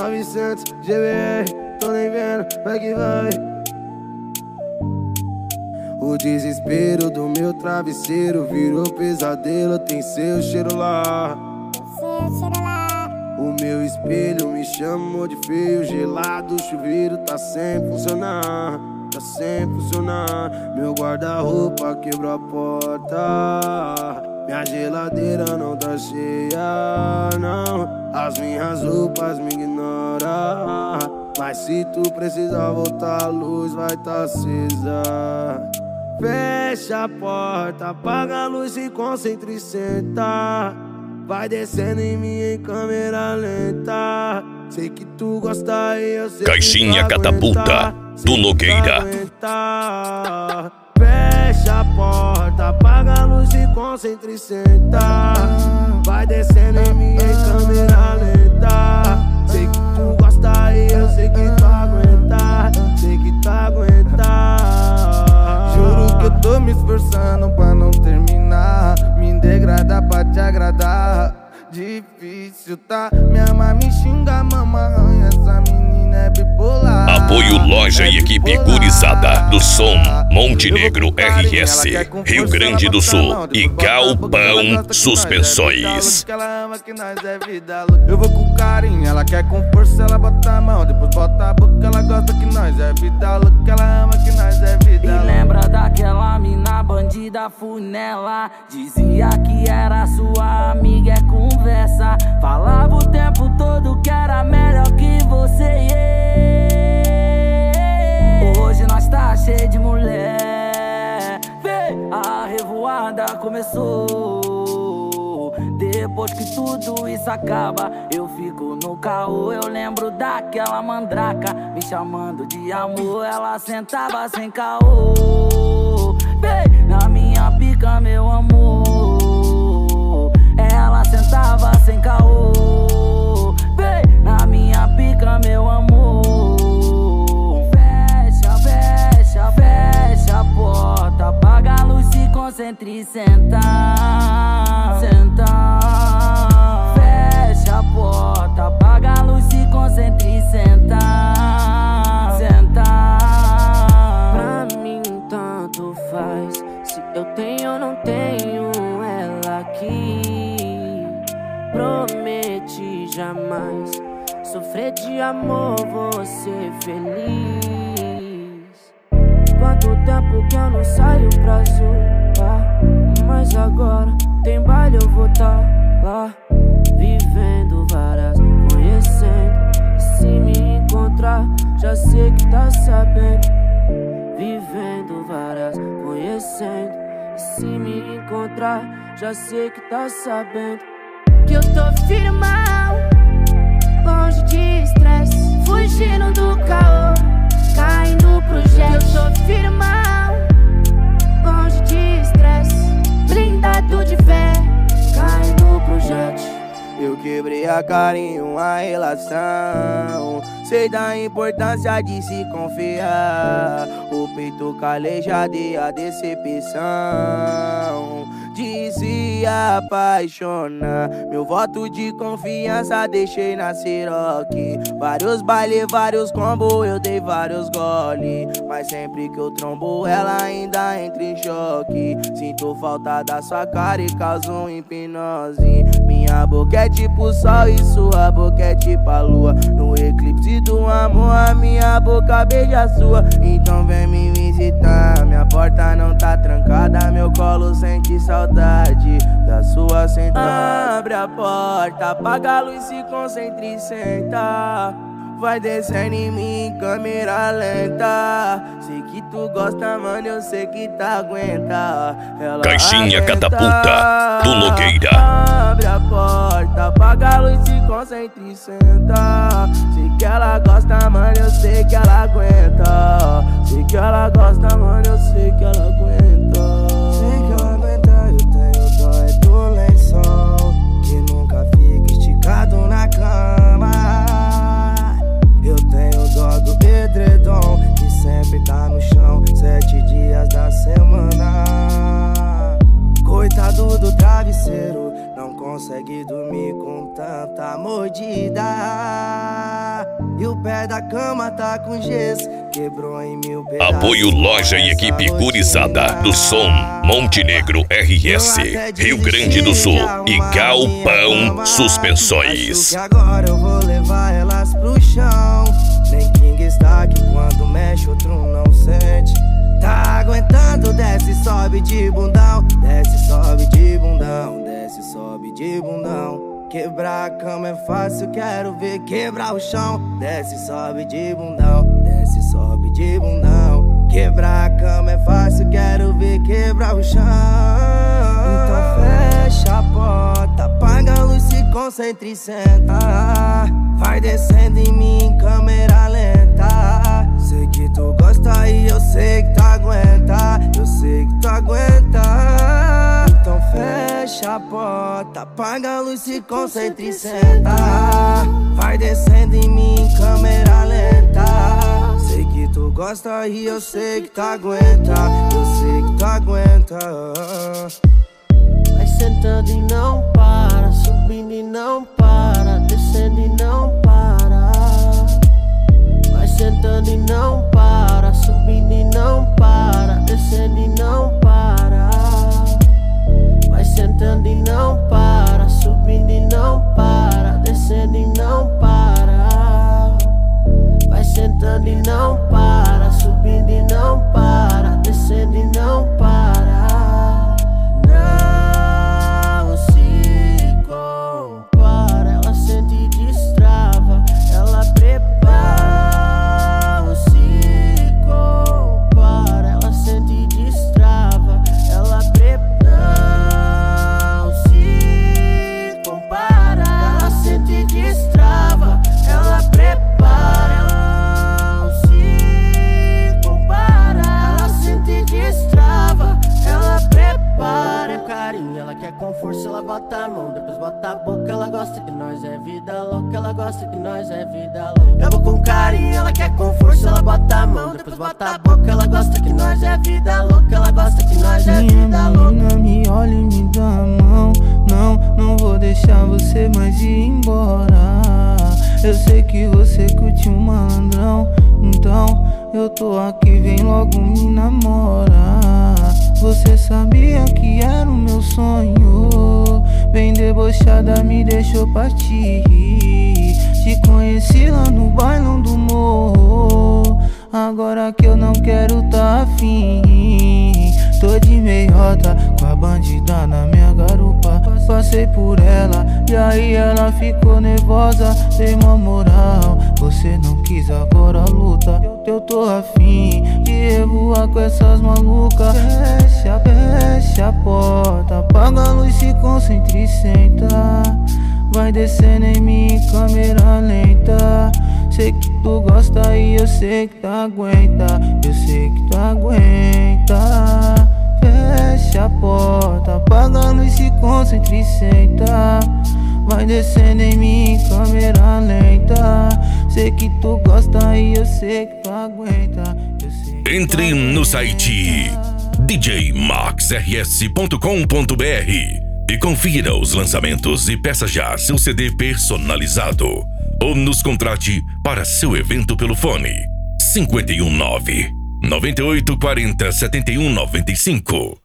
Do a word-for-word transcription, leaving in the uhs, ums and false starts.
novecentos G B R, tô nem vendo, vai que vai. O desespero do meu travesseiro virou pesadelo, tem seu cheiro lá. O meu espelho me chamou de feio, gelado, o chuveiro tá sem funcionar, tá sem funcionar. Meu guarda-roupa quebrou a porta, minha geladeira não tá cheia, não. As minhas roupas me ignoram, mas se tu precisar voltar, a luz vai tá acesa. Fecha a porta, apaga a luz e concentra e senta. Vai descendo em mim em câmera lenta. Sei que tu gosta e eu sei Caixinha que tu Catapulta do Nogueira. Fecha a porta, apaga a luz e concentra e senta. Vai descendo em mim em câmera lenta. Sei que tu gosta e eu sei que tu aguenta. Sei que tu aguenta. Juro que eu tô me esforçando pra não terminar, me degradar pra te agradar. Difícil, tá? Minha mãe me xinga, mamãe, essa menina é bipolar. Apoio Loja e equipe gurizada do som Montenegro R S, Rio Grande do Sul e Galpão Suspensões. Eu vou com carinho, ela quer com força, ela bota a mão, depois bota a boca, ela gosta que nós é vida louca, ela ama que nós é vida louca. E lembra daquela mina bandida funela, dizia que era sua amiga, é conversa. Falava o tempo todo que era melhor que você e eu. Hoje nós tá cheio de mulher, vê, a revoada começou. Depois que tudo isso acaba, eu fico no caô. Eu lembro daquela mandraca me chamando de amor. Ela sentava sem caô, vê, na minha pica, meu amor. Ela sentava sem caô, vê, na minha pica, meu amor. Fecha, fecha, fecha a porta, apaga a luz, se concentra e senta. Senta. Fecha a porta, apaga a luz, se concentra e senta. Senta. Pra mim tanto faz se eu tenho ou não tenho ela aqui. Prometi jamais sofrer de amor, vou ser feliz. Quanto tempo que eu não saio pra zoar, mas agora tem baile, eu vou tá lá, vivendo várias, conhecendo. Se me encontrar, já sei que tá sabendo. Vivendo várias, conhecendo. Se me encontrar, já sei que tá sabendo. Que eu tô firmão, longe de estresse, fugindo do caô, caindo pro jet. Que eu tô firmão, longe de estresse, blindado de fé, caindo pro jet. Eu quebrei a cara em uma relação, sei da importância de se confiar. O peito calejado e a decepção de se apaixonar. Meu voto de confiança deixei na Ciroc. Vários bailes, vários combos, eu dei vários gole, mas sempre que eu trombo ela ainda entra em choque. Sinto falta da sua cara e causo hipnose. Minha boca é tipo sol e sua boca é tipo a lua. No eclipse do amor a minha boca beija a sua. Então vem me visitar, minha porta não tá trancada, meu colo sente saudade da sua sentada. Abre a porta, apaga a luz, se concentra e senta. Vai descendo em mim em câmera lenta. Sei que tu gosta, mano, eu sei que tá aguenta. Ela Caixinha aguenta. Catapulta do Nogueira. Abre a porta, apaga a luz, se concentra e senta. Sei que ela gosta, mano, eu sei que ela aguenta. Sei que ela gosta, mano, eu sei que ela aguenta. Sei que ela aguenta, eu tenho dó é do lençol, que nunca fica esticado na cama. Eu tenho dó do edredom, que sempre tá no chão, sete dias da semana. Coitado do travesseiro, não consegue dormir com tanta mordida. E o pé da cama tá com gesso, quebrou em mil pedaços. Apoio Loja e equipe gurizada do som Montenegro R S, Rio Grande do Sul e Galpão Suspensões. Que agora eu vou levar elas pro chão. Nem King está aqui quando mexe, outro não sente. Tá aguentando, desce, sobe de bundão. Desce, sobe de bundão. Desce, sobe de bundão. Quebrar a cama é fácil, quero ver quebrar o chão. Desce, sobe de bundão. Desce, sobe de bundão. Quebrar a cama é fácil, quero ver quebrar o chão. Então fecha a porta, apaga a luz, se concentra e senta. Vai descendo em mim em câmera lenta. Sei que tu gosta e eu sei que tu aguenta. Eu sei que tu aguenta. Então fecha a porta, apaga a luz, se concentra e senta. Vai descendo em mim em câmera lenta. Sei que tu gosta e eu sei que tu aguenta. Eu sei que tu aguenta. Vai sentando e não para, subindo e não para, descendo e não para. Vai sentando e não para, subindo e não para, descendo e não para. Vai sentando e não para, subindo e não para, descendo e não para. Vai sentando e não para, subindo e não para, descendo e não para. Não se compara, ela sente e destrava, ela prepara. Não se compara, ela sente e destrava, ela prepara. Não se compara, ela sente e destrava, ela prepara. Não se compara, ela sente e destrava, ela prepara. É carinho, ela quer com força, ela bota a mão, depois bota a boca. Ela gosta que nós é vida louca, ela gosta que nós é vida louca. Eu vou com carinho, ela quer com força, ela bota a mão, depois bota a boca. Ela gosta que nós é vida louca, ela gosta que nós é vida louca. Minha menina, me olha e me dá a mão. Não, não vou deixar você mais ir embora. Eu sei que você curte um malandrão, então eu tô aqui, vem logo me namorar. Você sabia que era o meu sonho, bem debochada me deixou partir. Te conheci lá no bailão do morro, agora que eu não quero tá afim. Tô de meiota com a bandida na minha garupa. Passei por ela e aí ela ficou nervosa. Dei uma moral, você não quis, agora luta. Eu tô afim de revoar com essas malucas. Fecha, fecha a porta, apaga a luz, se concentra e senta. Vai descendo em mim em câmera lenta. Sei que tu gosta e eu sei que tu aguenta. Eu sei que tu aguenta. Fecha a porta, apaga a luz, se concentra e senta. Vai descendo em mim em câmera lenta. Sei que tu gosta e eu sei que tu aguenta. Eu sei que Entre tu no site d j max r s ponto com ponto b r e confira os lançamentos e peça já seu C D personalizado. Ou nos contrate para seu evento pelo fone cinco um nove, nove oito quatro zero, sete um nove cinco.